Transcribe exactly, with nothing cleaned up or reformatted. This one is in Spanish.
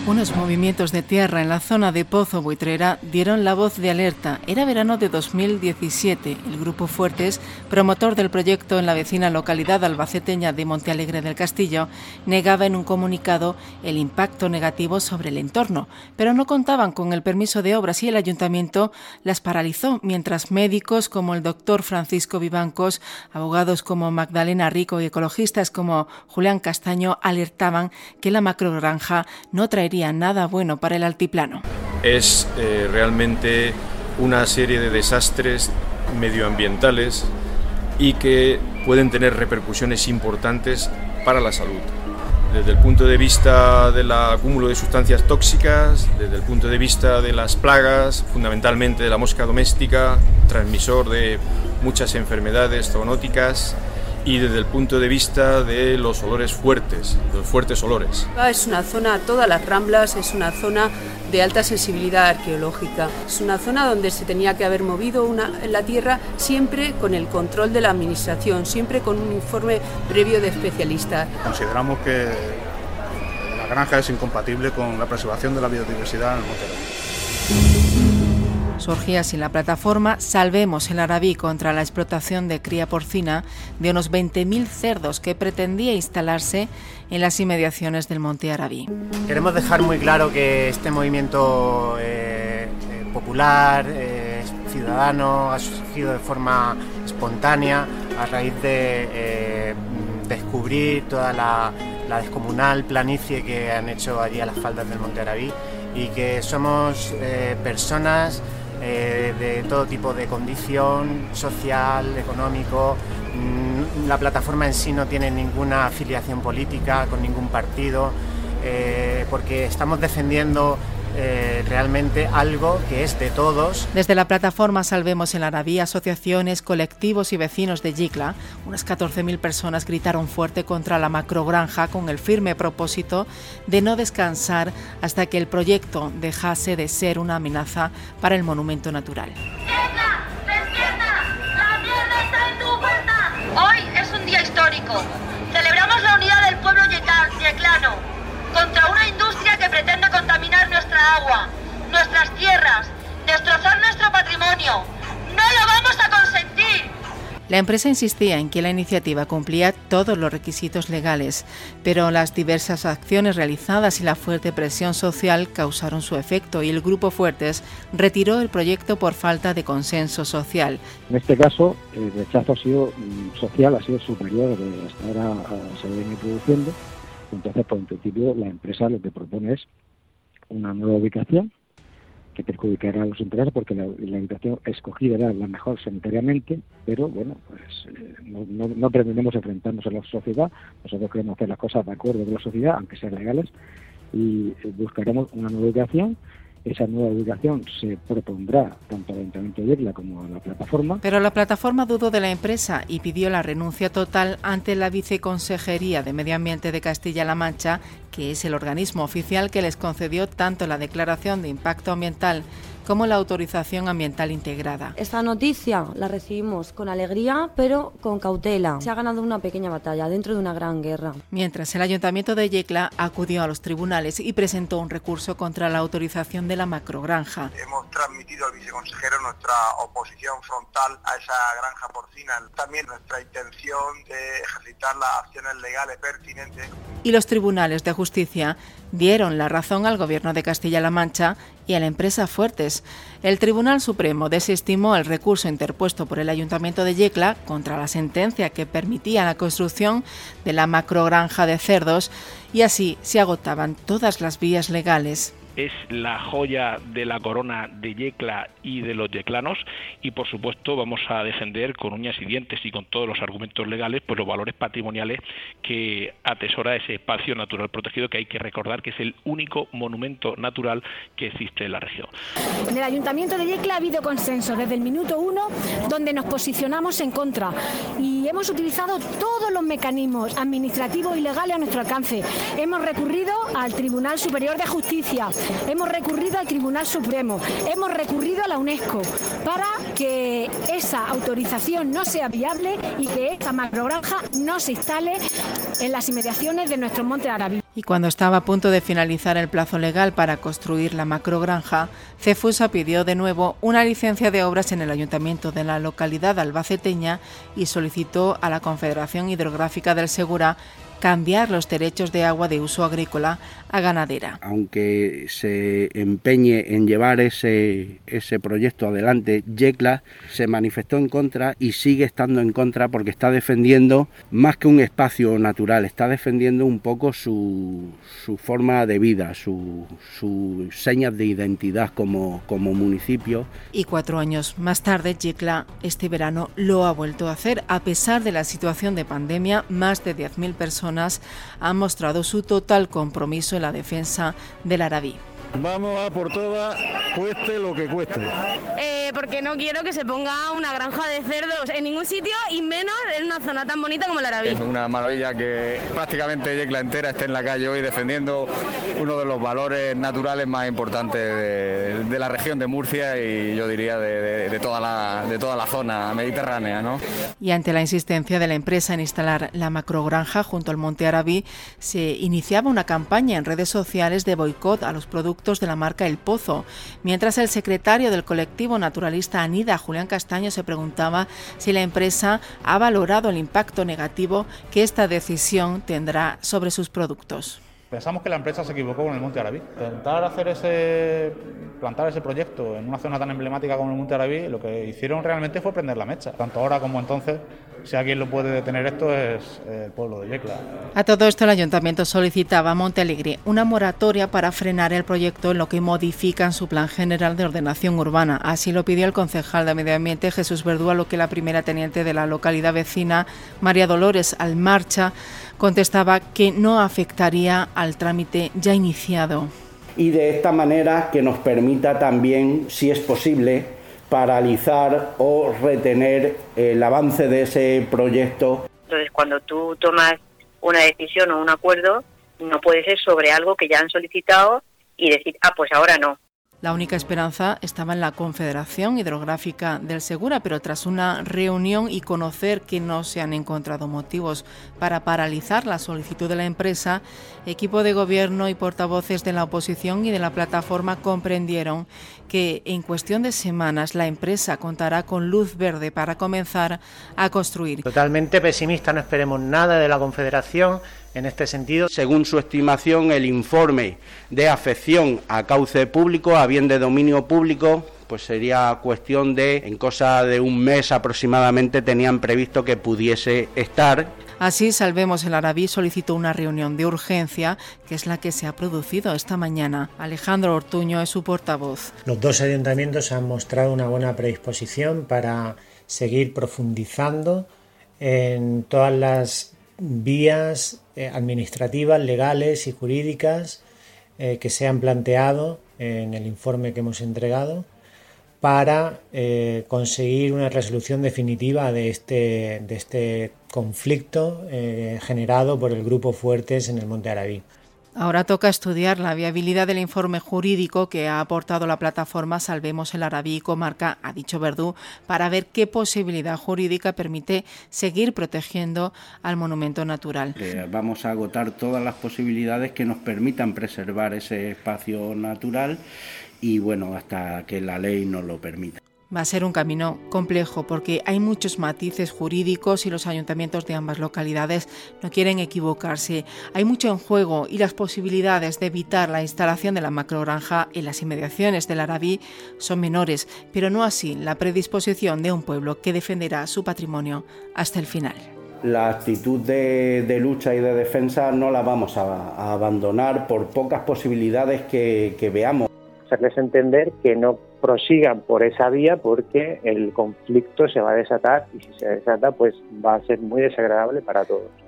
Unos movimientos de tierra en la zona de Pozo Buitrera dieron la voz de alerta. Era verano de dos mil diecisiete. El Grupo Fuertes, promotor del proyecto en la vecina localidad albaceteña de Montealegre del Castillo, negaba en un comunicado el impacto negativo sobre el entorno, pero no contaban con el permiso de obras y el ayuntamiento las paralizó, mientras médicos como el doctor Francisco Vivancos, abogados como Magdalena Rico y ecologistas como Julián Castaño alertaban que la macrogranja no traería nada bueno para el altiplano. Es eh, realmente una serie de desastres medioambientales y que pueden tener repercusiones importantes para la salud. Desde el punto de vista del acúmulo de sustancias tóxicas, desde el punto de vista de las plagas, fundamentalmente de la mosca doméstica, transmisor de muchas enfermedades zoonóticas, y desde el punto de vista de los olores fuertes, los fuertes olores. Es una zona, todas las Ramblas, es una zona de alta sensibilidad arqueológica. Es una zona donde se tenía que haber movido una, la tierra siempre con el control de la administración, siempre con un informe previo de especialistas. Consideramos que la granja es incompatible con la preservación de la biodiversidad en el Monte Arabí. Surgía así la plataforma Salvemos el Arabí contra la explotación de cría porcina de unos veinte mil cerdos que pretendía instalarse en las inmediaciones del Monte Arabí. Queremos dejar muy claro que este movimiento eh, eh, popular, eh, ciudadano, ha surgido de forma espontánea a raíz de eh, descubrir toda la, la descomunal planicie que han hecho allí a las faldas del Monte Arabí, y que somos eh, personas Eh, de todo tipo de condición social, económico. La plataforma en sí no tiene ninguna afiliación política con ningún partido, eh, porque estamos defendiendo Eh, realmente algo que es de todos. Desde la plataforma Salvemos el Arabí, asociaciones, colectivos y vecinos de Yecla, unas catorce mil personas gritaron fuerte contra la macrogranja con el firme propósito de no descansar hasta que el proyecto dejase de ser una amenaza para el monumento natural. ¡Yecla, despierta! ¡La mierda está en tu puerta! Hoy es un día histórico. Celebramos la unidad del pueblo yeclano contra una industria que pretende contaminar nuestra agua, nuestras tierras, destrozar nuestro patrimonio. ¡No lo vamos a consentir! La empresa insistía en que la iniciativa cumplía todos los requisitos legales, pero las diversas acciones realizadas y la fuerte presión social causaron su efecto y el Grupo Fuertes retiró el proyecto por falta de consenso social. En este caso, el rechazo ha sido social, ha sido superior a lo que hasta ahora se viene produciendo. Entonces, por en principio, la empresa lo que propone es una nueva ubicación que perjudicará a los intereses, porque la, la ubicación escogida era la mejor sanitariamente, pero bueno, pues eh, no, no, no pretendemos enfrentarnos a la sociedad. Nosotros queremos hacer las cosas de acuerdo con la sociedad, aunque sean legales, y buscaremos una nueva ubicación. Esa nueva ubicación se propondrá tanto al Ayuntamiento de Yecla como a la plataforma. Pero la plataforma dudó de la empresa y pidió la renuncia total ante la Viceconsejería de Medio Ambiente de Castilla-La Mancha, que es el organismo oficial que les concedió tanto la declaración de impacto ambiental como la autorización ambiental integrada. Esta noticia la recibimos con alegría, pero con cautela. Se ha ganado una pequeña batalla dentro de una gran guerra. Mientras el Ayuntamiento de Yecla acudió a los tribunales y presentó un recurso contra la autorización de la macrogranja. Hemos transmitido al viceconsejero nuestra oposición frontal a esa granja porcina, también nuestra intención de ejercitar las acciones legales pertinentes. Y los tribunales de justicia dieron la razón al Gobierno de Castilla-La Mancha y a la empresa Fuertes. El Tribunal Supremo desestimó el recurso interpuesto por el Ayuntamiento de Yecla contra la sentencia que permitía la construcción de la macrogranja de cerdos, y así se agotaban todas las vías legales. Es la joya de la corona de Yecla y de los yeclanos, y por supuesto vamos a defender con uñas y dientes y con todos los argumentos legales pues los valores patrimoniales que atesora ese espacio natural protegido, que hay que recordar que es el único monumento natural que existe en la región. En el Ayuntamiento de Yecla ha habido consenso desde el minuto uno, donde nos posicionamos en contra, y hemos utilizado todos los mecanismos administrativos y legales a nuestro alcance. Hemos recurrido al Tribunal Superior de Justicia, hemos recurrido al Tribunal Supremo, hemos recurrido a la UNESCO para que esa autorización no sea viable y que esta macrogranja no se instale en las inmediaciones de nuestro Monte Arabí. Y cuando estaba a punto de finalizar el plazo legal para construir la macrogranja, Cefusa pidió de nuevo una licencia de obras en el ayuntamiento de la localidad albaceteña y solicitó a la Confederación Hidrográfica del Segura cambiar los derechos de agua de uso agrícola a ganadera. Aunque se empeñe en llevar ese, ese proyecto adelante, Yecla se manifestó en contra y sigue estando en contra porque está defendiendo más que un espacio natural, está defendiendo un poco su, su forma de vida, sus su señas de identidad como, como municipio. Y cuatro años más tarde, Yecla este verano lo ha vuelto a hacer. A pesar de la situación de pandemia, más de diez mil personas han mostrado su total compromiso en la defensa del Arabí. Vamos a por todas, cueste lo que cueste. Eh, porque no quiero que se ponga una granja de cerdos en ningún sitio y menos en una zona tan bonita como el Arabí. Es una maravilla que prácticamente Yecla entera esté en la calle hoy defendiendo uno de los valores naturales más importantes de, de la región de Murcia y yo diría de, de, de, toda la, de toda la zona mediterránea, ¿no? Y ante la insistencia de la empresa en instalar la macrogranja junto al Monte Arabí, se iniciaba una campaña en redes sociales de boicot a los productos de la marca El Pozo, mientras el secretario del colectivo naturalista Anida, Julián Castaño, se preguntaba si la empresa ha valorado el impacto negativo que esta decisión tendrá sobre sus productos. Pensamos que la empresa se equivocó con el Monte Arabí. Intentar hacer ese, plantar ese proyecto en una zona tan emblemática como el Monte Arabí, lo que hicieron realmente fue prender la mecha. Tanto ahora como entonces, si alguien lo puede detener esto es el pueblo de Yecla. A todo esto el ayuntamiento solicitaba a Montealegre una moratoria para frenar el proyecto en lo que modifican su plan general de ordenación urbana. Así lo pidió el concejal de Medio Ambiente Jesús Verdú, a lo que la primera teniente de la localidad vecina, María Dolores Almarcha, contestaba que no afectaría al trámite ya iniciado. Y de esta manera que nos permita también, si es posible, paralizar o retener el avance de ese proyecto. Entonces, cuando tú tomas una decisión o un acuerdo, no puede ser sobre algo que ya han solicitado y decir, ah, pues ahora no. La única esperanza estaba en la Confederación Hidrográfica del Segura, pero tras una reunión y conocer que no se han encontrado motivos para paralizar la solicitud de la empresa, equipo de gobierno y portavoces de la oposición y de la plataforma comprendieron que en cuestión de semanas la empresa contará con luz verde para comenzar a construir. Totalmente pesimista, no esperemos nada de la Confederación en este sentido. Según su estimación, el informe de afección a cauce público, a bien de dominio público, pues sería cuestión de, en cosa de un mes aproximadamente, tenían previsto que pudiese estar. Así, Salvemos el Arabí solicitó una reunión de urgencia, que es la que se ha producido esta mañana. Alejandro Ortuño es su portavoz. Los dos ayuntamientos han mostrado una buena predisposición para seguir profundizando en todas las vías eh, administrativas, legales y jurídicas eh, que se han planteado en el informe que hemos entregado para eh, conseguir una resolución definitiva de este, de este conflicto eh, generado por el Grupo Fuertes en el Monte Arabí. Ahora toca estudiar la viabilidad del informe jurídico que ha aportado la plataforma Salvemos el Arabí y Comarca, ha dicho Verdú, para ver qué posibilidad jurídica permite seguir protegiendo al monumento natural. Eh, vamos a agotar todas las posibilidades que nos permitan preservar ese espacio natural y bueno, hasta que la ley nos lo permita. Va a ser un camino complejo porque hay muchos matices jurídicos y los ayuntamientos de ambas localidades no quieren equivocarse. Hay mucho en juego y las posibilidades de evitar la instalación de la macrogranja en las inmediaciones del Arabí son menores, pero no así la predisposición de un pueblo que defenderá su patrimonio hasta el final. La actitud de, de lucha y de defensa no la vamos a, a abandonar por pocas posibilidades que, que veamos. Hacerles entender que no prosigan por esa vía porque el conflicto se va a desatar y si se desata pues va a ser muy desagradable para todos.